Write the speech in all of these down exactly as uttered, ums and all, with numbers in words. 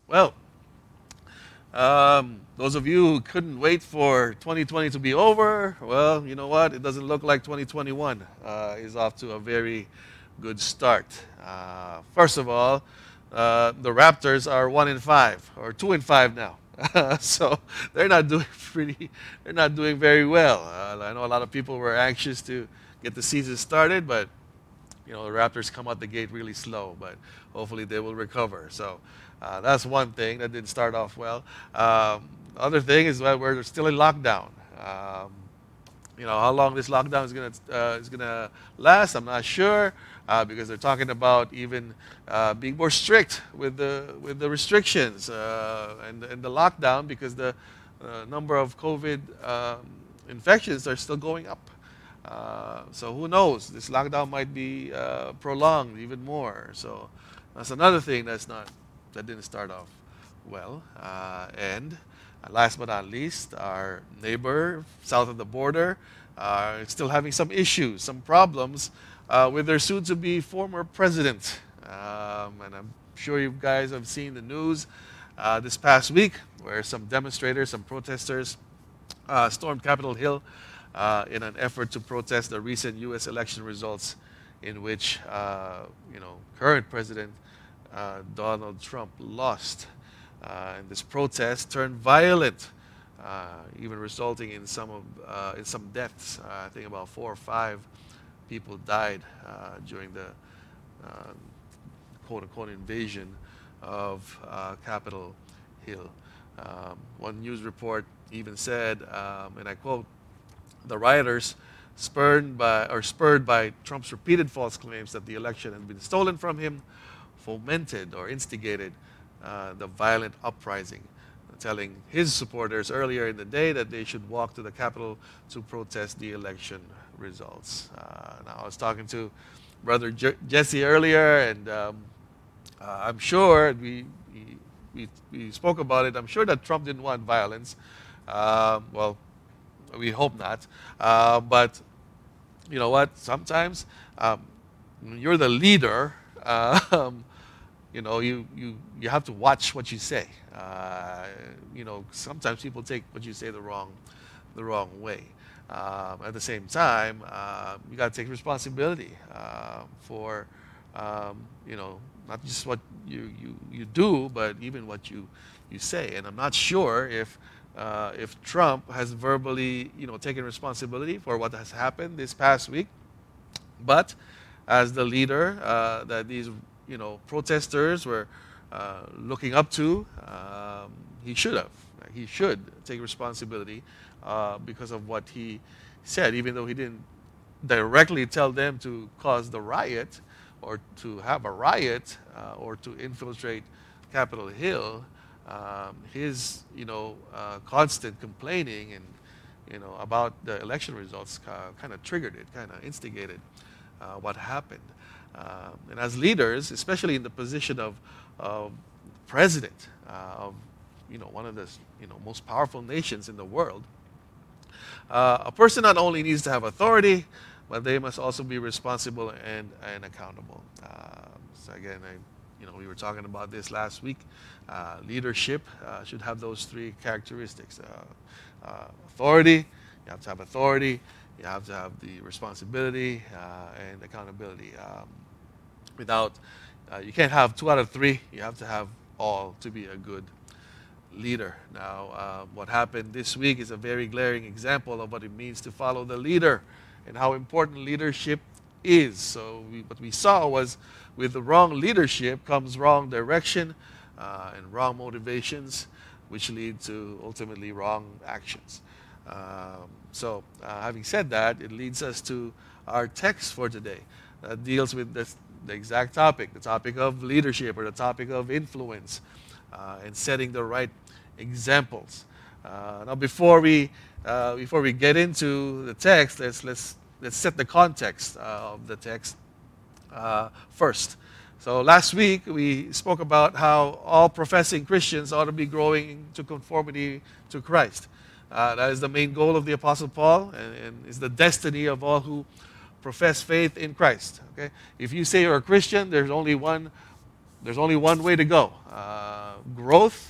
Well, um, those of you who couldn't wait for twenty twenty to be over, well, you know what? It doesn't look like twenty twenty-one uh, is off to a very good start. Uh, first of all, uh, the Raptors are one in five or two in five now. So they're not doing pretty. They're not doing very well. Uh, I know a lot of people were anxious to get the season started, but you know, the Raptors come out the gate really slow, but hopefully they will recover. So uh, that's one thing that didn't start off well. Um, other thing is that we're still in lockdown. Um, you know, how long this lockdown is gonna uh, is gonna last, I'm not sure, uh, because they're talking about even uh, being more strict with the with the restrictions uh, and and the lockdown because the uh, number of COVID um, infections are still going up. Uh, so who knows? This lockdown might be uh, prolonged even more. So that's another thing that's not that didn't start off well. Uh, and last but not least, our neighbor south of the border uh, is still having some issues, some problems uh, with their soon-to-be former president. Um, and I'm sure you guys have seen the news uh, this past week where some demonstrators, some protesters uh, stormed Capitol Hill uh, in an effort to protest the recent U S election results, in which uh, you know current President uh, Donald Trump lost. Uh, and this protest turned violent, uh, even resulting in some of uh, in some deaths. Uh, I think about four or five people died uh, during the uh, quote-unquote invasion of uh, Capitol Hill. Um, one news report even said, um, and I quote, "The rioters, spurred by or spurred by Trump's repeated false claims that the election had been stolen from him, fomented or instigated uh, the violent uprising, telling his supporters earlier in the day that they should walk to the Capitol to protest the election results." Uh, now, I was talking to Brother Je- Jesse earlier, and um, uh, I'm sure we, we, we, we spoke about it. I'm sure that Trump didn't want violence. Um, well, we hope not. Uh, but you know what? Sometimes um, you're the leader. Um, you know, you, you, you have to watch what you say. Uh, you know, sometimes people take what you say the wrong, the wrong way. Um, at the same time, uh, you got to take responsibility uh, for, um, you know, not just what you, you, you do, but even what you, you say. And I'm not sure if uh, if Trump has verbally, you know, taken responsibility for what has happened this past week. But as the leader uh, that these you know protesters were uh, looking up to, um, he should have. He should take responsibility uh, because of what he said, even though he didn't directly tell them to cause the riot or to have a riot uh, or to infiltrate Capitol Hill. Um, his you know uh, constant complaining and you know about the election results uh, kind of triggered it, kind of instigated uh, what happened. Um, and as leaders, especially in the position of, of president uh, of you know one of the you know most powerful nations in the world, uh, a person not only needs to have authority, but they must also be responsible and, and accountable. Um, so again, I, you know, we were talking about this last week. Uh, leadership uh, should have those three characteristics: uh, uh, authority. You have to have authority. You have to have the responsibility uh, and accountability. Um, without, uh, you can't have two out of three. You have to have all to be a good leader. Now, uh, what happened this week is a very glaring example of what it means to follow the leader and how important leadership is. So, we, what we saw was with the wrong leadership comes wrong direction uh, and wrong motivations, which lead to ultimately wrong actions. Um, so, uh, having said that, it leads us to our text for today that deals with this, the exact topic, the topic of leadership or the topic of influence uh, and setting the right examples. Uh, now, before we uh, before we get into the text, let's let's let's set the context uh, of the text uh, first. So last week we spoke about how all professing Christians ought to be growing to conformity to Christ. Uh, that is the main goal of the Apostle Paul, and, and is the destiny of all who profess faith in Christ. Okay, if you say you're a Christian, there's only one There's only one way to go. Uh, growth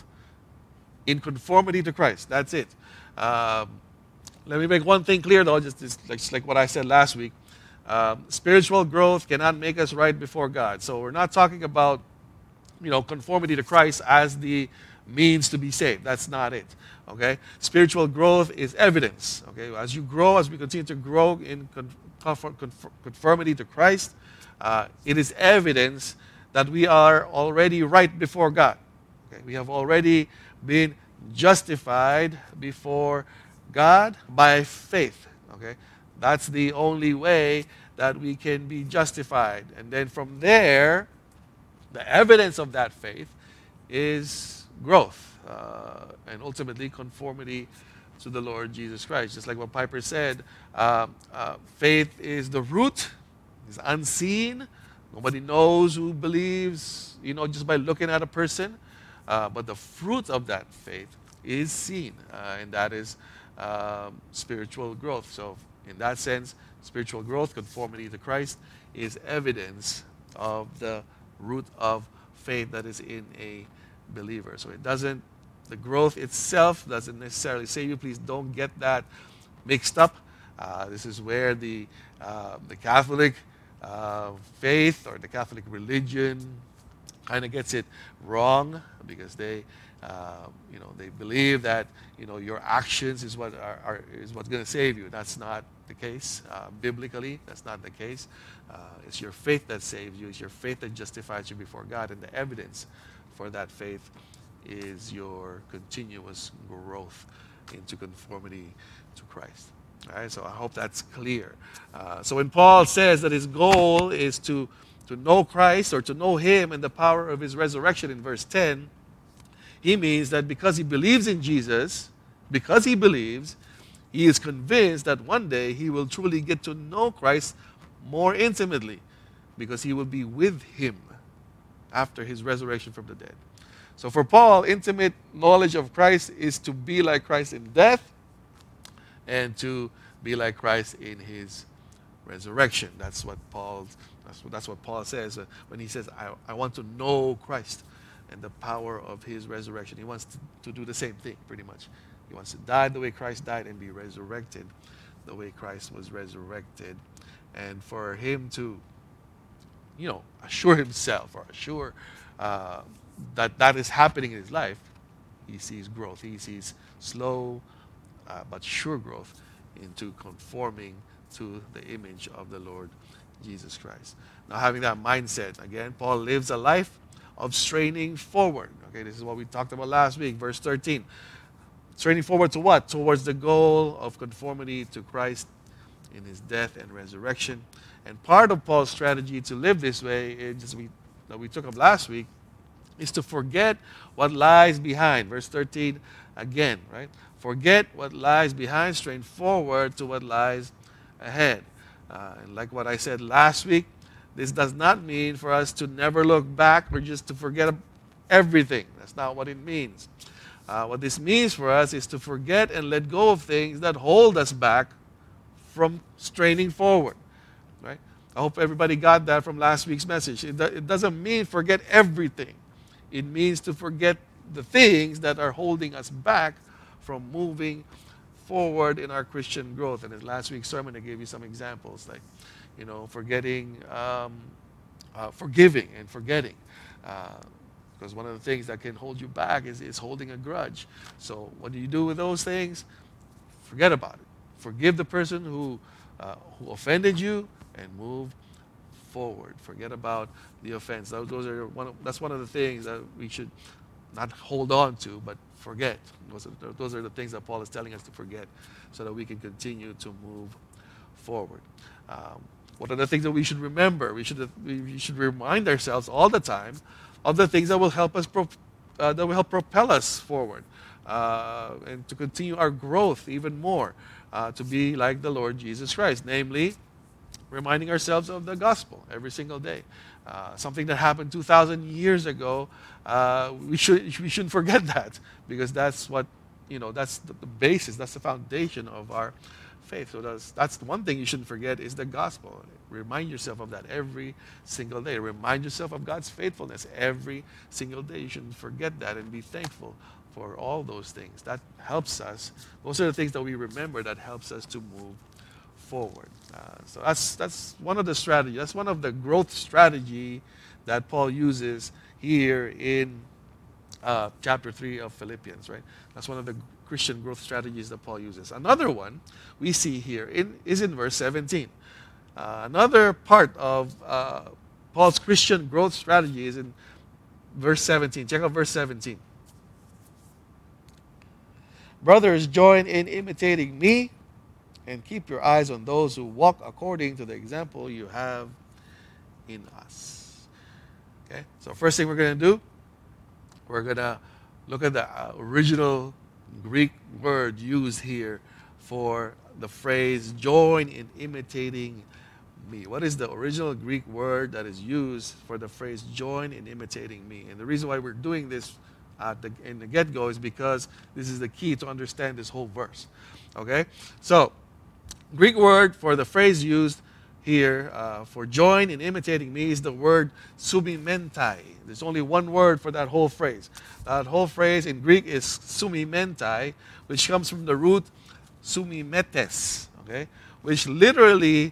in conformity to Christ. That's it. Um, let me make one thing clear, though, just, just, like, just like what I said last week. Um, spiritual growth cannot make us right before God. So we're not talking about, you know, conformity to Christ as the means to be saved. That's not it. Okay? Spiritual growth is evidence. Okay? As you grow, as we continue to grow in conform, conformity to Christ, uh, it is evidence that we are already right before God. Okay? We have already been justified before God by faith. Okay? That's the only way that we can be justified. And then from there, the evidence of that faith is growth uh, and ultimately conformity to the Lord Jesus Christ. Just like what Piper said, uh, uh, faith is the root, it's unseen. Nobody knows who believes, you know, just by looking at a person. Uh, but the fruit of that faith is seen, uh, and that is um, spiritual growth. So in that sense, spiritual growth, conformity to Christ, is evidence of the root of faith that is in a believer. So it doesn't, the growth itself doesn't necessarily save you. Please don't get that mixed up. Uh, this is where the, uh, the Catholic uh, faith or the Catholic religion kind of gets it wrong, because they, uh, you know, they believe that, you know, your actions is what are, are is what's going to save you. That's not the case. Uh, biblically, that's not the case. Uh, it's your faith that saves you. It's your faith that justifies you before God, and the evidence for that faith is your continuous growth into conformity to Christ. All right, so I hope that's clear. Uh, so when Paul says that his goal is to to know Christ or to know Him and the power of His resurrection in verse ten, he means that because he believes in Jesus, because he believes, he is convinced that one day he will truly get to know Christ more intimately, because he will be with Him after His resurrection from the dead. So for Paul, intimate knowledge of Christ is to be like Christ in death and to be like Christ in His resurrection. That's what Paul, that's what, that's what Paul says uh, when he says, I, I want to know Christ and the power of His resurrection. He wants to, to do the same thing, pretty much. He wants to die the way Christ died and be resurrected the way Christ was resurrected. And for him to, you know, assure himself or assure uh, that that is happening in his life, he sees growth. He sees slow uh, but sure growth into conforming to the image of the Lord Jesus Christ. Now, having that mindset, again, Paul lives a life of straining forward. Okay, this is what we talked about last week, verse thirteen. Straining forward to what? Towards the goal of conformity to Christ in His death and resurrection. And part of Paul's strategy to live this way, it just we, that we took up last week, is to forget what lies behind. Verse thirteen again, right? Forget what lies behind, strain forward to what lies ahead. Uh, and like what I said last week, this does not mean for us to never look back or just to forget everything. That's not what it means. Uh, what this means for us is to forget and let go of things that hold us back from straining forward. Right? I hope everybody got that from last week's message. It, do, it doesn't mean forget everything. It means to forget the things that are holding us back from moving forward in our Christian growth. And in last week's sermon, I gave you some examples, like, you know, forgetting, um, uh, forgiving and forgetting. Uh, because one of the things that can hold you back is, is holding a grudge. So what do you do with those things? Forget about it. Forgive the person who, uh, who offended you and move forward. Forget about the offense. Those, those are one of, that's one of the things that we should not hold on to, but forget. Those are, those are the things that Paul is telling us to forget so that we can continue to move forward. Um, what are the things that we should remember? We should, we should remind ourselves all the time of the things that will help us, pro, uh, that will help propel us forward uh, and to continue our growth even more, uh, to be like the Lord Jesus Christ. Namely, reminding ourselves of the gospel every single day. Uh, something that happened two thousand years ago, uh, we, should, we shouldn't forget that, because that's what, you know, that's the, the basis, that's the foundation of our faith. So that's, that's the one thing you shouldn't forget is the gospel. Remind yourself of that every single day. Remind yourself of God's faithfulness every single day. You shouldn't forget that and be thankful for all those things. That helps us. Those are the things that we remember that helps us to move forward. Uh, so that's that's one of the strategies. That's one of the growth strategy that Paul uses here in uh, chapter three of Philippians, right? That's one of the Christian growth strategies that Paul uses. Another one we see here in, is in verse seventeen. Uh, another part of uh, Paul's Christian growth strategy is in verse seventeen. Check out verse seventeen. Brothers, join in imitating me and keep your eyes on those who walk according to the example you have in us. Okay, so first thing we're going to do, we're going to look at the uh, original Greek word used here for the phrase join in imitating me. What is the original Greek word that is used for the phrase join in imitating me? And the reason why we're doing this at the, in the get-go is because this is the key to understand this whole verse. Okay, so Greek word for the phrase used here uh, for join in imitating me is the word sumimentai. There's only one word for that whole phrase. That whole phrase in Greek is sumimentai, which comes from the root sumimetes, okay, which literally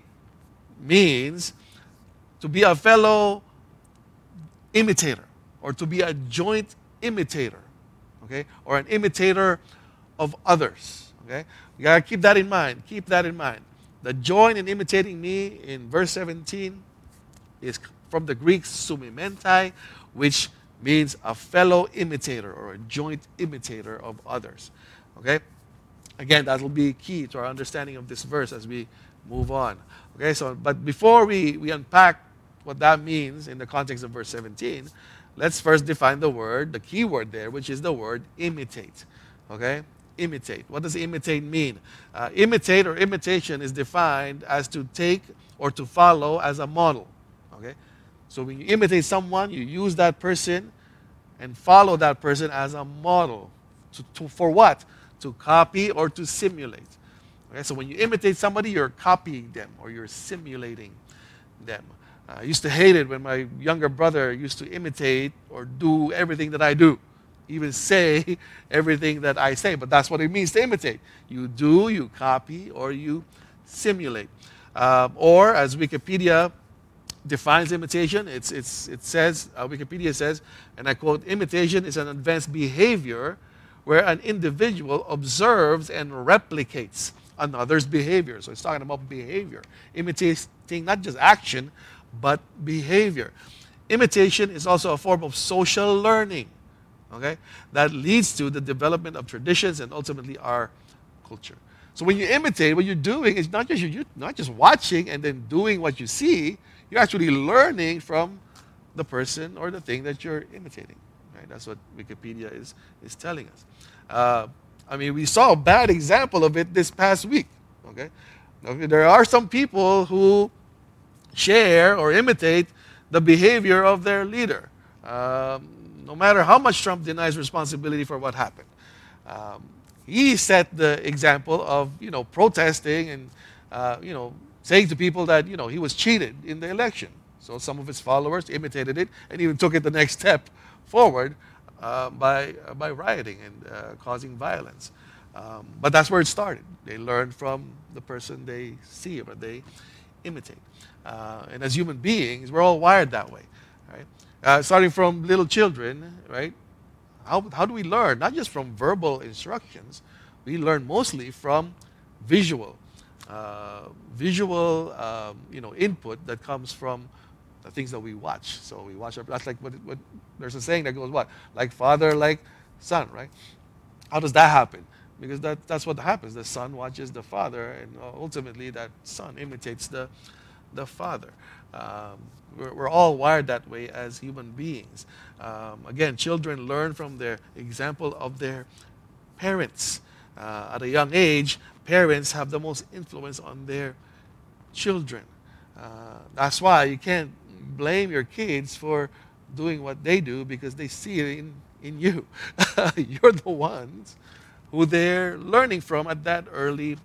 means to be a fellow imitator or to be a joint imitator, okay, or an imitator of others, okay. You gotta keep that in mind. Keep that in mind. The join in imitating me in verse seventeen is from the Greek sumimentai, which means a fellow imitator or a joint imitator of others. Okay? Again, that will be key to our understanding of this verse as we move on. Okay, so but before we, we unpack what that means in the context of verse seventeen, let's first define the word, the key word there, which is the word imitate. Okay? Imitate. What does imitate mean? Uh, imitate or imitation is defined as to take or to follow as a model. Okay? So when you imitate someone, you use that person and follow that person as a model. To, to, for what? To copy or to simulate. Okay? So when you imitate somebody, you're copying them or you're simulating them. Uh, I used to hate it when my younger brother used to imitate or do everything that I do. Even say everything that I say, but that's what it means to imitate. You do, you copy, or you simulate. Uh, or, as Wikipedia defines imitation, it's, it's, it says, uh, Wikipedia says, and I quote, imitation is an advanced behavior where an individual observes and replicates another's behavior. So it's talking about behavior. Imitating not just action, but behavior. Imitation is also a form of social learning. Okay, that leads to the development of traditions and ultimately our culture. So when you imitate, what you're doing is not just you're not just watching and then doing what you see. You're actually learning from the person or the thing that you're imitating. Right? That's what Wikipedia is is telling us. Uh, I mean, we saw a bad example of it this past week. Okay, okay, there are some people who share or imitate the behavior of their leader. Um, No matter how much Trump denies responsibility for what happened. Um, he set the example of, you know, protesting and, uh, you know, saying to people that, you know, he was cheated in the election. So some of his followers imitated it and even took it the next step forward uh, by, uh, by rioting and uh, causing violence. Um, but that's where it started. They learned from the person they see or they imitate. Uh, and as human beings, we're all wired that way, right? Uh, starting from little children, right? How, how do we learn? Not just from verbal instructions. We learn mostly from visual, uh, visual, um, you know, input that comes from the things that we watch. So we watch. Our, that's like what, what there's a saying that goes what, like father, like son, right? How does that happen? Because that that's what happens. The son watches the father, and ultimately that son imitates the the father. Um, we're, we're all wired that way as human beings. Um, again, children learn from their example of their parents. Uh, at a young age, parents have the most influence on their children. Uh, that's why you can't blame your kids for doing what they do because they see it in, in you. You're the ones who they're learning from at that early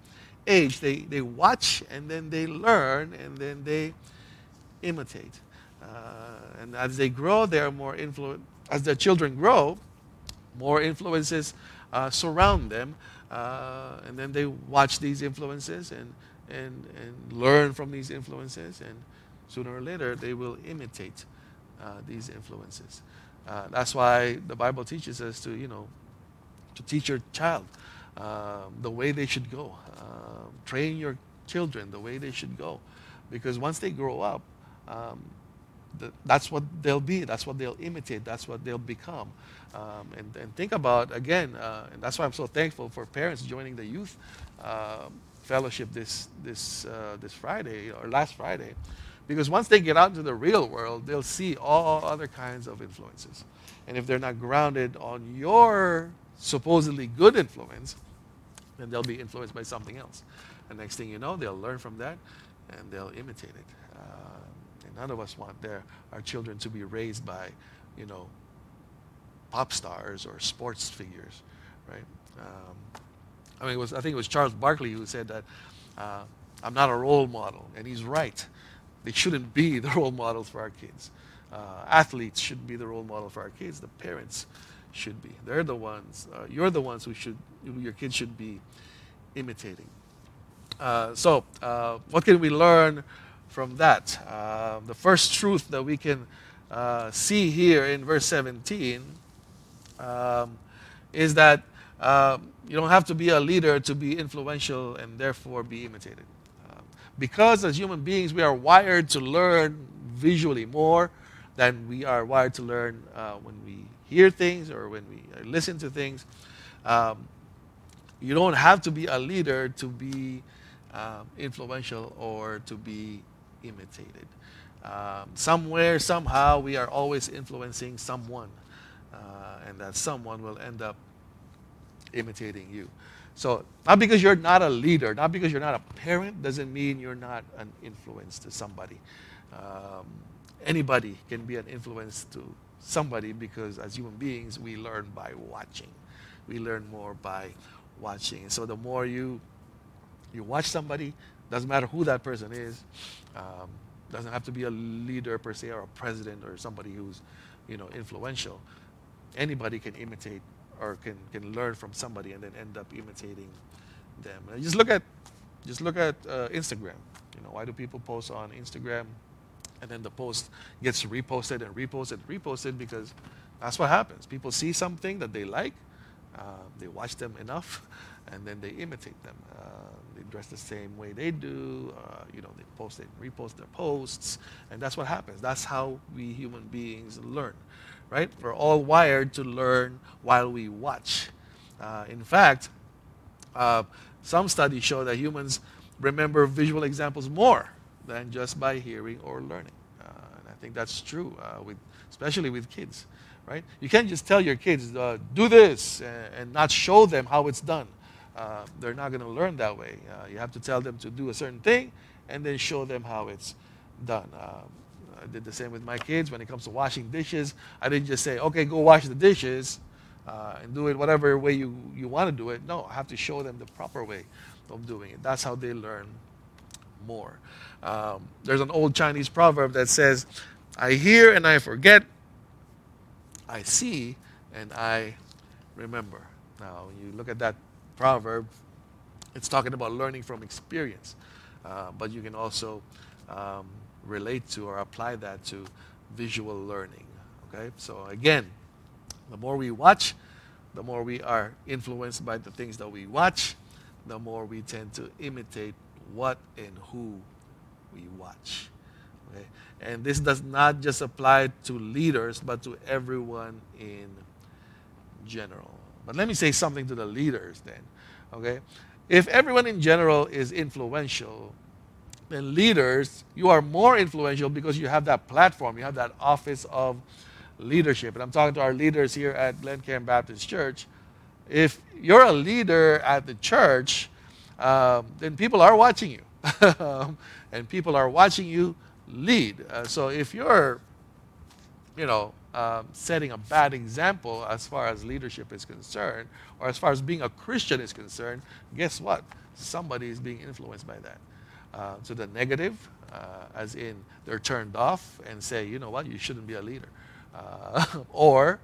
age, they, they watch and then they learn and then they imitate. Uh, and as they grow, they are more influent. As their children grow, more influences uh, surround them, uh, and then they watch these influences and, and, and learn from these influences, and sooner or later they will imitate uh, these influences. Uh, that's why the Bible teaches us to, you know, to teach your child uh, the way they should go. Uh, train your children the way they should go, because once they grow up, um, the, that's what they'll be. That's what they'll imitate. That's what they'll become. Um, and, and think about, again, uh, and that's why I'm so thankful for parents joining the youth uh, fellowship this this uh, this Friday or last Friday, because once they get out into the real world, they'll see all other kinds of influences. And if they're not grounded on your supposedly good influence, then they'll be influenced by something else. And next thing you know, they'll learn from that and they'll imitate it. Uh, and none of us want their, our children to be raised by, you know, pop stars or sports figures, right? Um, I mean, it was, I think it was Charles Barkley who said that uh, I'm not a role model, and he's right. They shouldn't be the role models for our kids. Uh, athletes shouldn't be the role model for our kids. The parents should be. They're the ones. Uh, you're the ones who should. Who your kids should be imitating. Uh, so, uh, what can we learn from that? Uh, the first truth that we can uh, see here in verse seventeen um, is that uh, you don't have to be a leader to be influential and therefore be imitated. Uh, because as human beings, we are wired to learn visually more than we are wired to learn uh, when we hear things or when we listen to things. Um, you don't have to be a leader to be um, influential or to be imitated. Um, somewhere, somehow, we are always influencing someone, uh, and that someone will end up imitating you. So, not because you're not a leader, not because you're not a parent, doesn't mean you're not an influence to somebody. Um, anybody can be an influence to somebody, because as human beings, we learn by watching. We learn more by watching. So the more you you watch somebody, doesn't matter who that person is, um, doesn't have to be a leader per se or a president or somebody who's, you know, influential. Anybody can imitate or can, can learn from somebody and then end up imitating them. And just look at just look at uh, Instagram. You know, why do people post on Instagram? And then the post gets reposted and reposted and reposted, because that's what happens. People see something that they like, uh, they watch them enough, and then they imitate them. Uh, they dress the same way they do. Uh, you know, they post and repost their posts, and that's what happens. That's how we human beings learn, right? We're all wired to learn while we watch. Uh, in fact, uh, some studies show that humans remember visual examples more than just by hearing or learning. Uh, and I think that's true, uh, with, especially with kids, right? You can't just tell your kids, uh, do this, and, and not show them how it's done. Uh, they're not going to learn that way. Uh, you have to tell them to do a certain thing and then show them how it's done. Uh, I did the same with my kids when it comes to washing dishes. I didn't just say, okay, go wash the dishes uh, and do it whatever way you, you want to do it. No, I have to show them the proper way of doing it. That's how they learn more. Um, there's an old Chinese proverb that says, I hear and I forget, I see and I remember. Now, when you look at that proverb, it's talking about learning from experience. Uh, but you can also um, relate to or apply that to visual learning. Okay? So again, the more we watch, the more we are influenced by the things that we watch, the more we tend to imitate what and who we watch. Okay? And this does not just apply to leaders, but to everyone in general. But let me say something to the leaders then. Okay? If everyone in general is influential, then leaders, you are more influential because you have that platform, you have that office of leadership. And I'm talking to our leaders here at Glencairn Baptist Church. If you're a leader at the church, um, then people are watching you. and people are watching you lead. Uh, so if you're, you know, um, setting a bad example as far as leadership is concerned, or as far as being a Christian is concerned, guess what? Somebody is being influenced by that. Uh, to the negative, uh, as in they're turned off and say, you know what, you shouldn't be a leader. Uh, or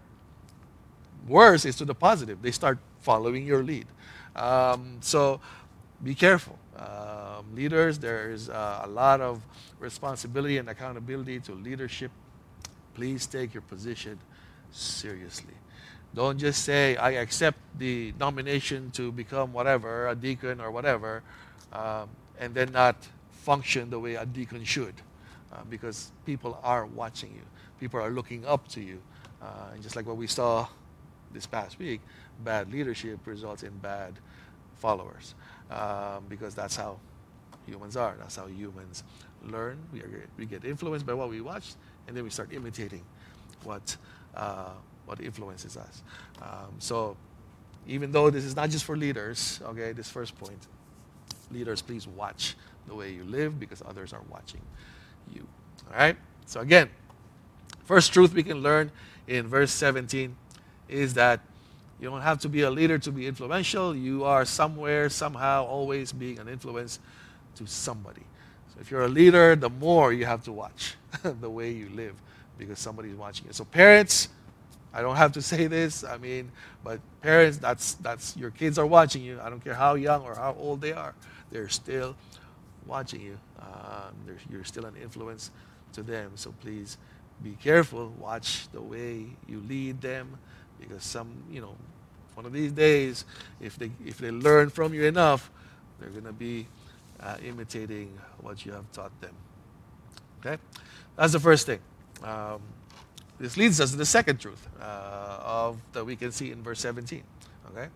worse is to the positive. They start following your lead. Um, so be careful. Um, leaders, there's uh, a lot of responsibility and accountability to leadership. Please take your position seriously. Don't just say, I accept the nomination to become whatever, a deacon or whatever, um, and then not function the way a deacon should. Uh, because people are watching you. People are looking up to you. Uh, and just like what we saw this past week, bad leadership results in bad followers. Um, because that's how humans are. That's how humans learn. We, are, we get influenced by what we watch, and then we start imitating what uh, what influences us. Um, so even though this is not just for leaders, okay, this first point, leaders, please watch the way you live because others are watching you. All right? So again, first truth we can learn in verse seventeen is that you don't have to be a leader to be influential. You are somewhere, somehow, always being an influence to somebody. So if you're a leader, the more you have to watch the way you live because somebody's watching you. So parents, I don't have to say this, I mean, but parents, that's that's your kids are watching you. I don't care how young or how old they are. They're still watching you. Um, you're still an influence to them. So please be careful. Watch the way you lead them because some, you know, one of these days, if they if they learn from you enough, they're going to be uh, imitating what you have taught them. Okay? That's the first thing. Um, This leads us to the second truth uh, of that we can see in verse seventeen. Okay,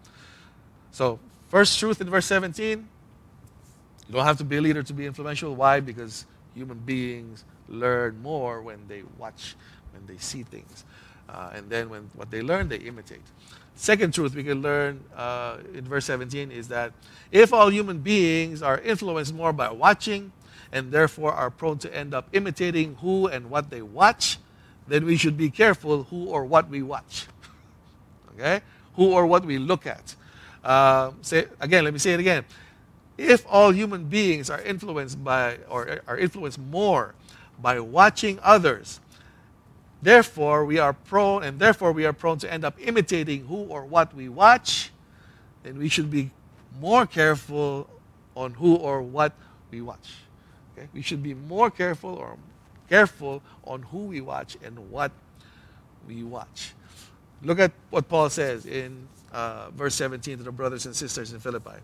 so first truth in verse seventeen: you don't have to be a leader to be influential. Why? Because human beings learn more when they watch, when they see things, uh, and then when what they learn, they imitate. Second truth we can learn uh, in verse seventeen is that if all human beings are influenced more by watching, and therefore are prone to end up imitating who and what they watch, then we should be careful who or what we watch. Okay? Who or what we look at. Uh, say again, let me say it again. If all human beings are influenced by, or are influenced more by watching others, therefore we are prone, and therefore we are prone to end up imitating who or what we watch, then we should be more careful on who or what we watch. Okay? We should be more careful or careful on who we watch and what we watch. Look at what Paul says in uh, verse seventeen to the brothers and sisters in Philippi.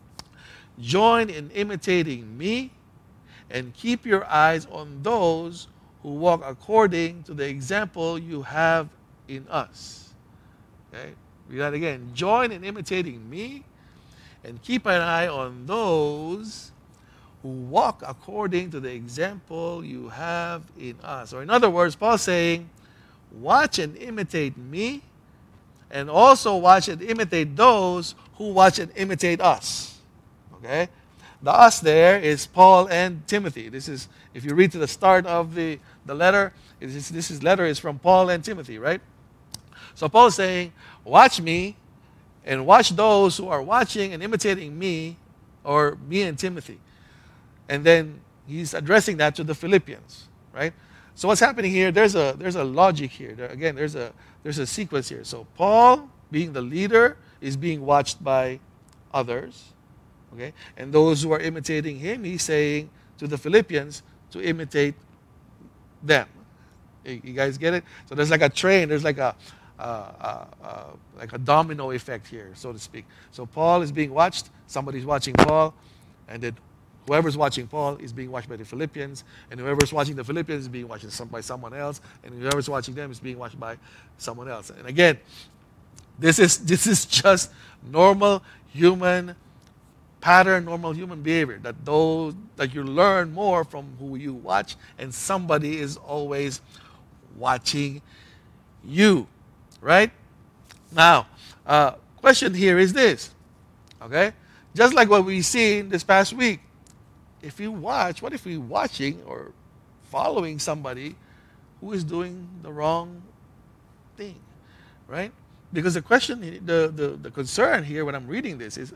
Join in imitating me and keep your eyes on those who walk according to the example you have in us. Okay? Read that again. Join in imitating me and keep an eye on those who walk according to the example you have in us. Or in other words, Paul's saying, watch and imitate me, and also watch and imitate those who watch and imitate us. Okay? The us there is Paul and Timothy. This is, if you read to the start of the, the letter, this, this is, letter is from Paul and Timothy, right? So Paul's saying, watch me, and watch those who are watching and imitating me, or me and Timothy. And then he's addressing that to the Philippians, right? So what's happening here? There's a there's a logic here. There, again, there's a there's a sequence here. So Paul, being the leader, is being watched by others, okay? And those who are imitating him, he's saying to the Philippians to imitate them. You, you guys get it? So there's like a train. There's like a uh, uh, uh, like a domino effect here, so to speak. So Paul is being watched. Somebody's watching Paul, and then whoever's watching Paul is being watched by the Philippians, and whoever's watching the Philippians is being watched by someone else, and whoever's watching them is being watched by someone else. And again, this is this is just normal human pattern, normal human behavior. That those that you learn more from who you watch, and somebody is always watching you, right? Now, uh, question here is this, okay? Just like what we seen this past week. If you watch, what if we're watching or following somebody who is doing the wrong thing, right? Because the question, the, the, the concern here when I'm reading this is,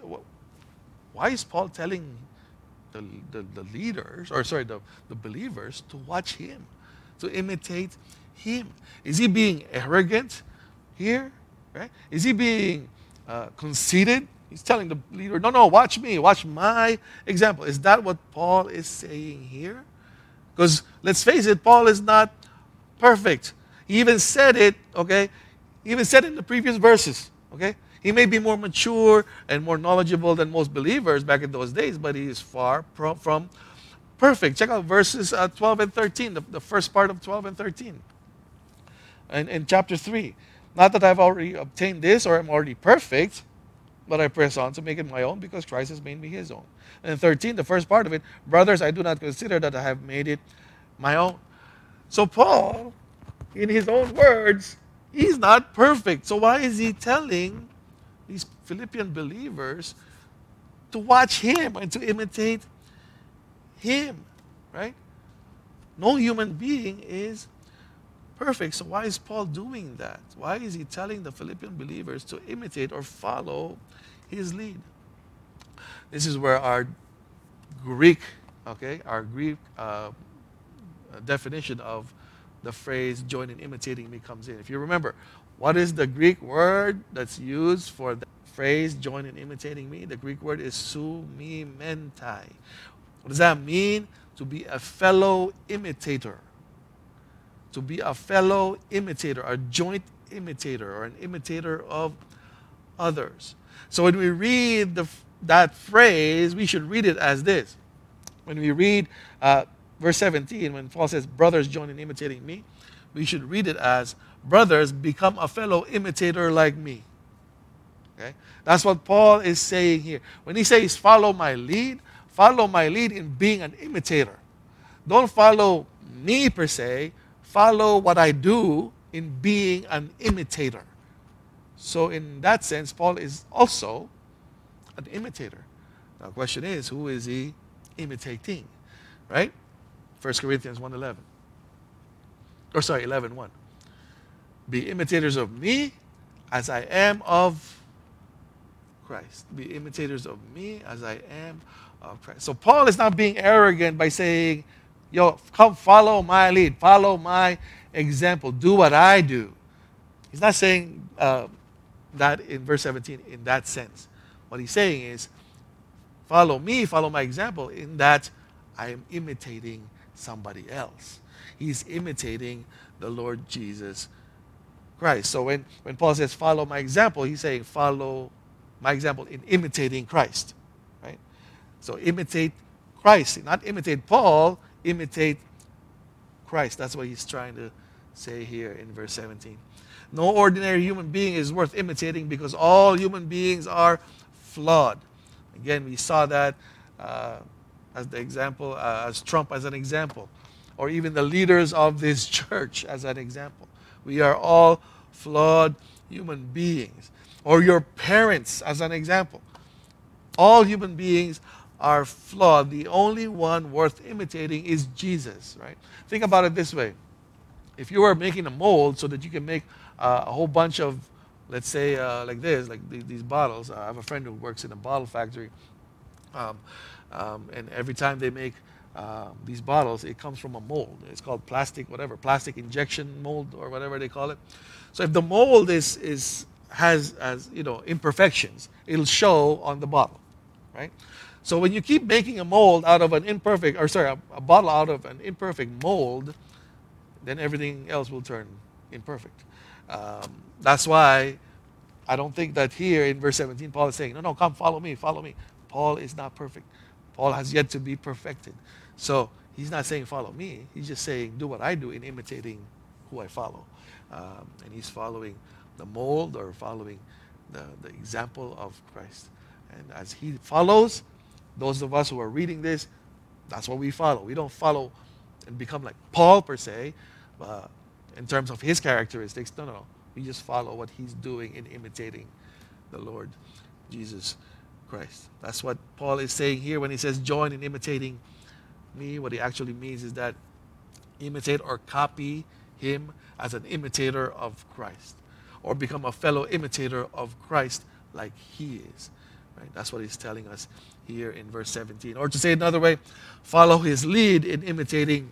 why is Paul telling the, the, the leaders, or sorry, the, the believers to watch him, to imitate him? Is he being arrogant here, right? Is he being uh, conceited? He's telling the leader, no, no, watch me, watch my example. Is that what Paul is saying here? Because let's face it, Paul is not perfect. He even said it, okay? He even said it in the previous verses, okay? He may be more mature and more knowledgeable than most believers back in those days, but he is far from perfect. Check out verses uh, twelve and thirteen, the, the first part of twelve and thirteen. And in chapter three, not that I've already obtained this or am already perfect, but I press on to make it my own because Christ has made me his own. And thirteen, the first part of it, brothers, I do not consider that I have made it my own. So Paul, in his own words, he's not perfect. So why is he telling these Philippian believers to watch him and to imitate him, right? No human being is perfect. So why is Paul doing that? Why is he telling the Philippian believers to imitate or follow his lead? This is where our Greek, okay, our Greek uh, definition of the phrase join in imitating me comes in. If you remember, what is the Greek word that's used for the phrase join in imitating me? The Greek word is sumimentai. What does that mean? To be a fellow imitator. To be a fellow imitator, a joint imitator, or an imitator of others. So when we read the, that phrase, we should read it as this. When we read uh, verse seventeen, when Paul says, brothers join in imitating me, we should read it as, brothers, become a fellow imitator like me. Okay? That's what Paul is saying here. When he says, follow my lead, follow my lead in being an imitator. Don't follow me per se, follow what I do in being an imitator. So in that sense, Paul is also an imitator. Now the question is, who is he imitating? Right? First Corinthians one eleven. Or sorry, eleven one. Be imitators of me as I am of Christ. Be imitators of me as I am of Christ. So Paul is not being arrogant by saying, yo, come follow my lead, follow my example, do what I do. He's not saying uh, that in verse seventeen in that sense. What he's saying is, follow me, follow my example in that I am imitating somebody else. He's imitating the Lord Jesus Christ. So when, when Paul says follow my example, he's saying follow my example in imitating Christ. Right? So imitate Christ. Not imitate Paul, imitate Christ. That's what he's trying to say here in verse seventeen. No ordinary human being is worth imitating because all human beings are flawed. Again, we saw that uh, as the example, uh, as Trump as an example, or even the leaders of this church as an example. We are all flawed human beings. Or your parents as an example. All human beings are flawed. The only one worth imitating is Jesus, right? Think about it this way. If you were making a mold so that you can make uh, a whole bunch of, let's say, uh, like this, like th- these bottles. Uh, I have a friend who works in a bottle factory. Um, um, and every time they make uh, these bottles, it comes from a mold. It's called plastic, whatever, plastic injection mold or whatever they call it. So if the mold is, is has, as you know, imperfections, it'll show on the bottle, right? So when you keep making a mold out of an imperfect, or sorry, a, a bottle out of an imperfect mold, then everything else will turn imperfect. Um, that's why I don't think that here in verse seventeen, Paul is saying, no, no, come follow me, follow me. Paul is not perfect. Paul has yet to be perfected. So he's not saying follow me. He's just saying do what I do in imitating who I follow. Um, and he's following the mold or following the, the example of Christ. And as he follows, those of us who are reading this, that's what we follow. We don't follow and become like Paul per se, uh, in terms of his characteristics. No, no, no. We just follow what he's doing in imitating the Lord Jesus Christ. That's what Paul is saying here when he says join in imitating me. What he actually means is that imitate or copy him as an imitator of Christ, or become a fellow imitator of Christ like he is. Right? That's what he's telling us here in verse seventeen. Or to say it another way, follow his lead in imitating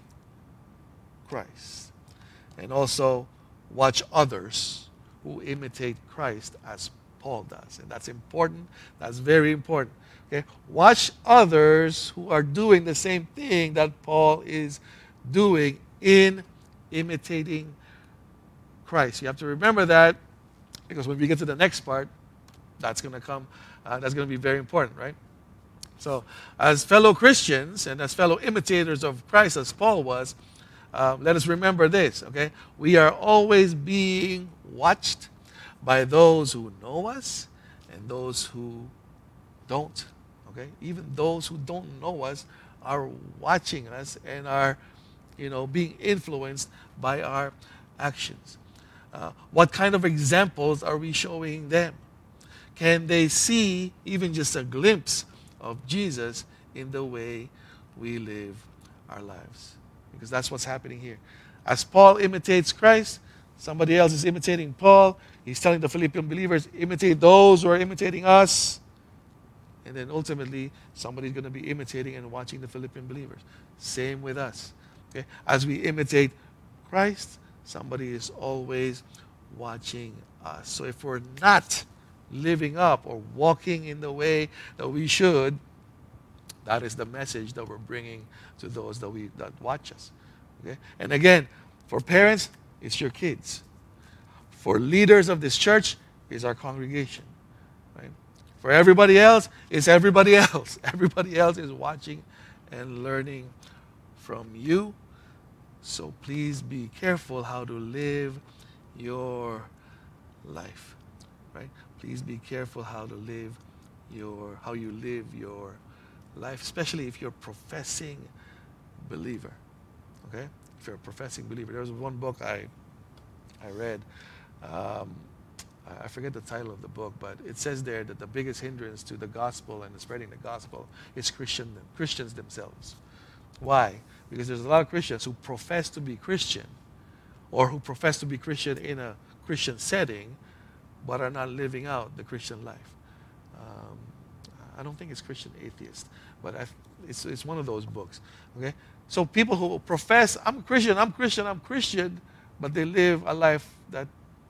Christ. And also watch others who imitate Christ as Paul does. And that's important. That's very important. Okay? Watch others who are doing the same thing that Paul is doing in imitating Christ. You have to remember that, because when we get to the next part, that's going to come, uh, that's going to be very important, right? So, as fellow Christians and as fellow imitators of Christ, as Paul was, uh, let us remember this, okay? We are always being watched by those who know us and those who don't, okay? Even those who don't know us are watching us and are, you know, being influenced by our actions. Uh, what kind of examples are we showing them? Can they see even just a glimpse of Jesus in the way we live our lives? Because that's what's happening here. As Paul imitates Christ, somebody else is imitating Paul. He's telling the Philippian believers, imitate those who are imitating us. And then ultimately, somebody's going to be imitating and watching the Philippian believers. Same with us. Okay? As we imitate Christ, somebody is always watching us. So if we're not living up or walking in the way that we should, that is the message that we're bringing to those that we that watch us. Okay? And again, for parents, it's your kids. For leaders of this church, it's our congregation. Right? For everybody else, it's everybody else. Everybody else is watching and learning from you. So please be careful how to live your life. Right? Please be careful how to live your how you live your life, especially if you're a professing believer. Okay? If you're a professing believer. There was one book I I read. Um, I forget the title of the book, but it says there that the biggest hindrance to the gospel and spreading the gospel is Christian Christians themselves. Why? Because there's a lot of Christians who profess to be Christian, or who profess to be Christian in a Christian setting, but are not living out the Christian life. Um, I don't think it's Christian Atheist, but I, it's, it's one of those books. Okay, so people who profess, I'm Christian, I'm Christian, I'm Christian, but they live a life that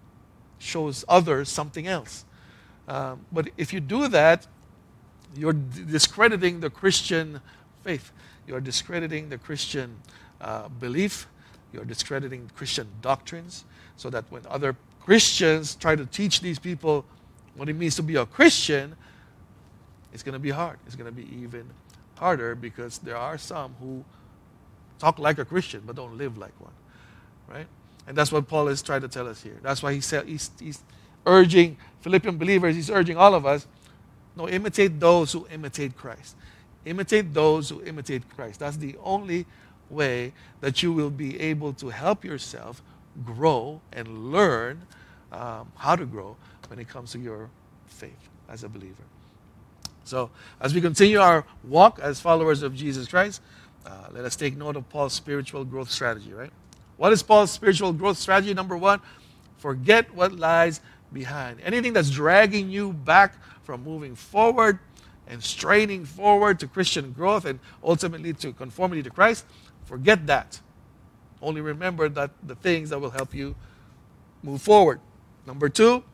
shows others something else. Um, but if you do that, you're discrediting the Christian faith. You're discrediting the Christian uh, belief. You're discrediting Christian doctrines, so that when other Christians try to teach these people what it means to be a Christian, it's going to be hard. It's going to be even harder, because there are some who talk like a Christian but don't live like one, right? And that's what Paul is trying to tell us here. That's why he said he's, he's urging Philippian believers, he's urging all of us, no, imitate those who imitate Christ. Imitate those who imitate Christ. That's the only way that you will be able to help yourself grow and learn um, how to grow when it comes to your faith as a believer. So, as we continue our walk as followers of Jesus Christ, uh, let us take note of Paul's spiritual growth strategy, right? What is Paul's spiritual growth strategy? Number one, forget what lies behind. Anything that's dragging you back from moving forward and straining forward to Christian growth and ultimately to conformity to Christ, forget that. Only remember that the things that will help you move forward. Number two,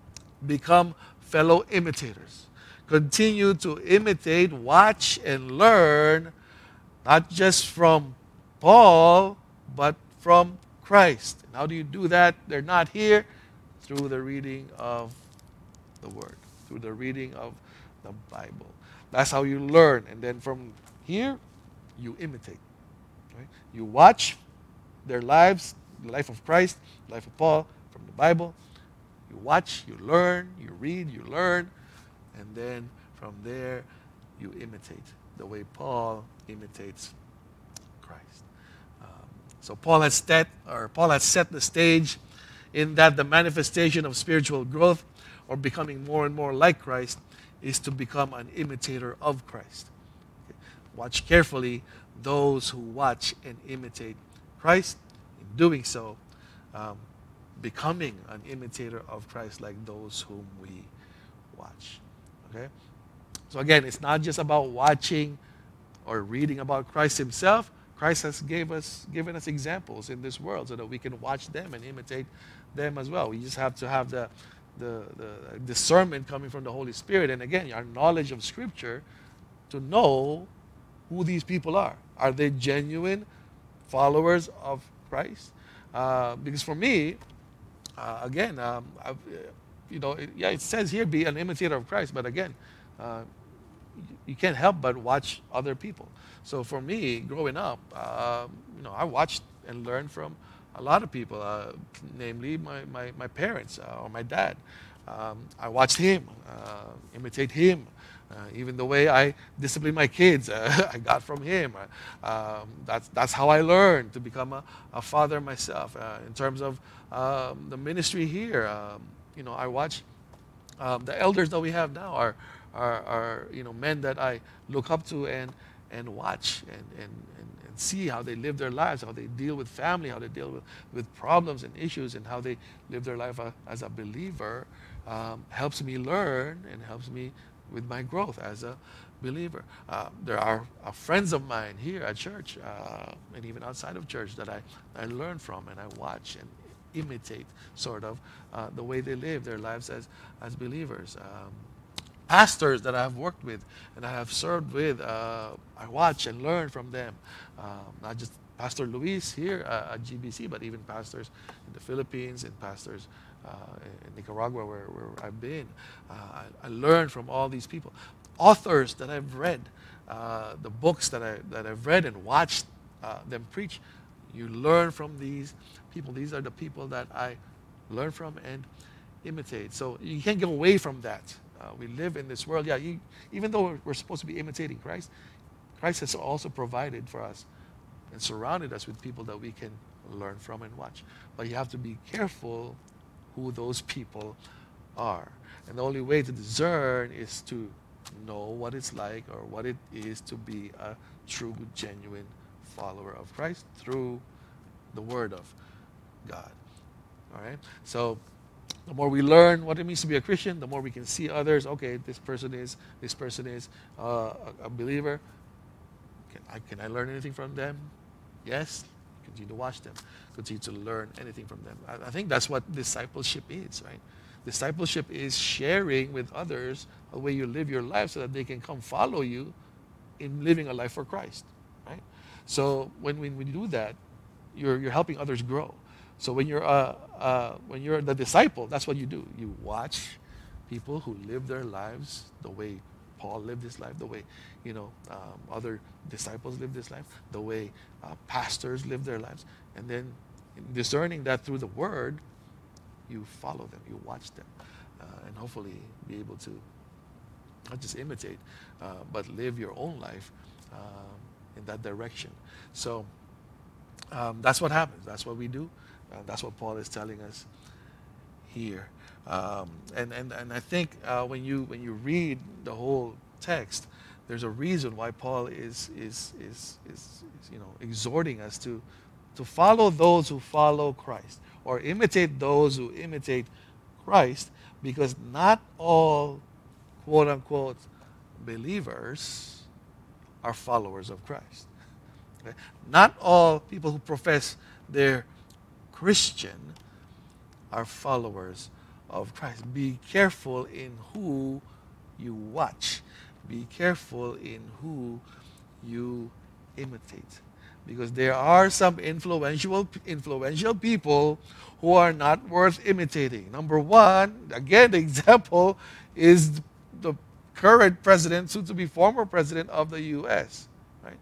become fellow imitators. Continue to imitate, watch, and learn, not just from Paul, but from Christ. And how do you do that? They're not here. Through the reading of the Word, through the reading of the Bible. That's how you learn. And then from here, you imitate. Right? You watch their lives, the life of Christ, the life of Paul, from the Bible. You watch, you learn, you read, you learn, and then from there, you imitate the way Paul imitates Christ. Um, so Paul has set, or Paul has set the stage in that the manifestation of spiritual growth, or becoming more and more like Christ, is to become an imitator of Christ. Okay. Watch carefully those who watch and imitate Christ. In doing so, um, becoming an imitator of Christ like those whom we watch. Okay? So again, it's not just about watching or reading about Christ himself. Christ has gave us, given us examples in this world so that we can watch them and imitate them as well. We just have to have the, the, the discernment coming from the Holy Spirit. And again, our knowledge of Scripture to know who these people are. Are they genuine followers of Christ? Uh, because for me, uh, again, um, I've, you know, it, yeah, it says here, be an imitator of Christ. But again, uh, you can't help but watch other people. So for me, growing up, uh, you know, I watched and learned from a lot of people, uh, namely my, my, my parents uh, or my dad. Um, I watched him, uh, imitate him. Uh, even the way I discipline my kids, uh, I got from him. Uh, um, that's, that's how I learned to become a, a father myself. Uh, in terms of um, the ministry here, um, you know, I watch um, the elders that we have now are, are, are you know, men that I look up to and, and watch and, and, and, and see how they live their lives, how they deal with family, how they deal with, with problems and issues, and how they live their life uh, as a believer. Um, helps me learn and helps me with my growth as a believer. Uh, there are uh, friends of mine here at church uh, and even outside of church that I, I learn from and I watch and imitate sort of uh, the way they live their lives as, as believers. Um, pastors that I have worked with and I have served with, uh, I watch and learn from them. Um, not just Pastor Luis here uh, at G B C, but even pastors in the Philippines and pastors uh, in Nicaragua where, where I've been. Uh, I, I learned from all these people. Authors that I've read, uh, the books that, I, that I've read and watched uh, them preach, you learn from these people. These are the people that I learn from and imitate. So you can't get away from that. Uh, we live in this world. Yeah, you, even though we're, we're supposed to be imitating Christ, Christ has also provided for us and surrounded us with people that we can learn from and watch. But you have to be careful who those people are. And the only way to discern is to know what it's like or what it is to be a true, genuine follower of Christ through the Word of God. All right? So the more we learn what it means to be a Christian, the more we can see others. Okay, this person is, this person is uh, a, a believer. Can I, can I learn anything from them? Yes. Continue to watch them. Continue to learn anything from them. I, I think that's what discipleship is, right? Discipleship is sharing with others the way you live your life so that they can come follow you in living a life for Christ, right? So when, when we do that, you're, you're helping others grow. So when you're, uh, uh, when you're the disciple, that's what you do. You watch people who live their lives the way Paul lived his life, the way, you know, um, other disciples lived this life, the way uh, pastors live their lives. And then discerning that through the Word, you follow them, you watch them, uh, and hopefully be able to not just imitate, uh, but live your own life uh, in that direction. So um, that's what happens. That's what we do. Uh, that's what Paul is telling us here. Um, and, and, and I think uh, when you when you read the whole text, there's a reason why Paul is is is, is, is you know exhorting us to to follow those who follow Christ or imitate those who imitate Christ, because not all quote unquote believers are followers of Christ. Okay? Not all people who profess they're Christian are followers of Christ. Be careful in who you watch. Be careful in who you imitate. Because there are some influential influential people who are not worth imitating. Number one, again, the example is the current president, soon to be former president of the U S. Right?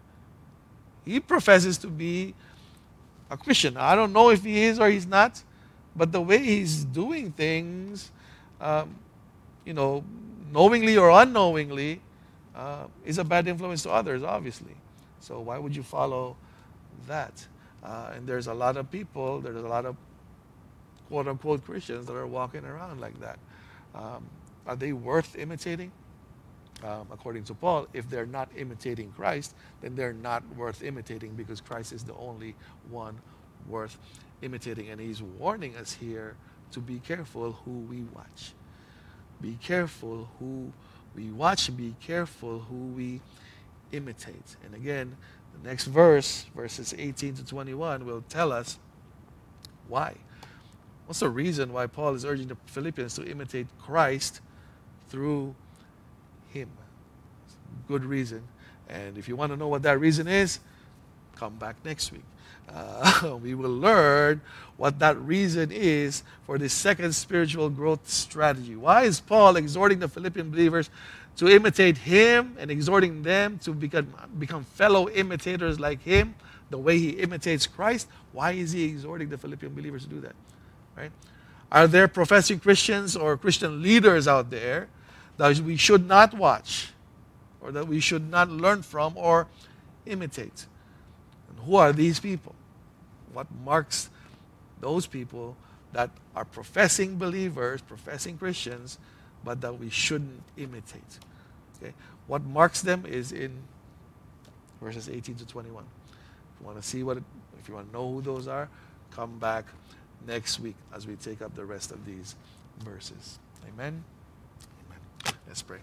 He professes to be a Christian. I don't know if he is or he's not, but the way he's doing things, um, you know, knowingly or unknowingly, uh, is a bad influence to others, obviously. So why would you follow that? Uh, and there's a lot of people, there's a lot of quote-unquote Christians that are walking around like that. Um, are they worth imitating? Um, according to Paul, if they're not imitating Christ, then they're not worth imitating, because Christ is the only one worth imitating. And he's warning us here to be careful who we watch. Be careful who we watch and be careful who we imitate. And again, the next verse, verses eighteen to twenty-one, will tell us why. What's the reason why Paul is urging the Philippians to imitate Christ through him? Good reason. And if you want to know what that reason is, come back next week. Uh, we will learn what that reason is for the second spiritual growth strategy. Why is Paul exhorting the Philippian believers to imitate him and exhorting them to become, become fellow imitators like him, the way he imitates Christ? Why is he exhorting the Philippian believers to do that? Right? Are there professing Christians or Christian leaders out there that we should not watch or that we should not learn from or imitate? And who are these people? What marks those people that are professing believers, professing Christians, but that we shouldn't imitate? Okay? What marks them is in verses eighteen to twenty-one. If you want to see what, it, if you want to know who those are, come back next week as we take up the rest of these verses. Amen? Amen. Let's pray.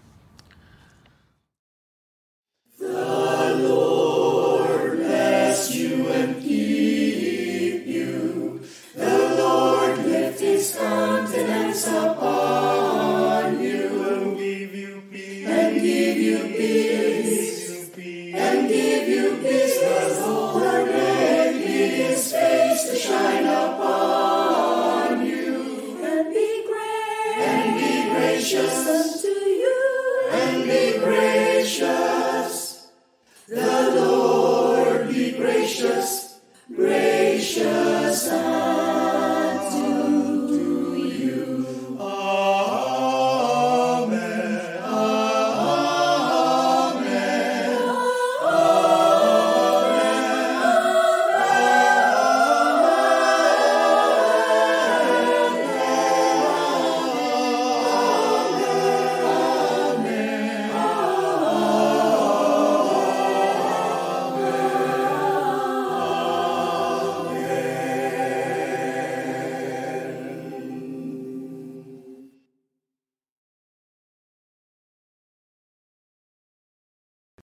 The Lord bless you and keep you. The Lord lift his countenance upon you and give you peace. And give you peace. And give you peace. The Lord make his face to shine upon you. And be gracious. And be gracious unto you. And be gracious. The Lord be gracious